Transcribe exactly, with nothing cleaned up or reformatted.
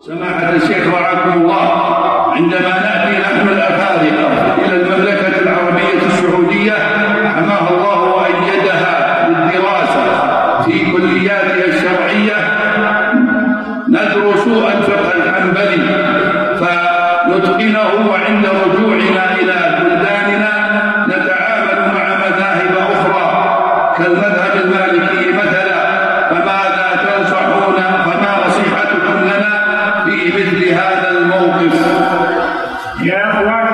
سماحة الشيخ رعاكم الله، عندما نأتي نحن الأفارقة إلى المملكة العربية السعودية حماها الله وأيدها للدراسة في كلياتها الشرعية، ندرس الفقه الحنبلي فنتقنه، وعند رجوعنا إلى بلداننا نتعامل مع مذاهب أخرى كالمذهب المالكي مثلا. فماذا تنصحون، فما نصيحتكم لنا في مثل هذا الموقف؟ يا أخوان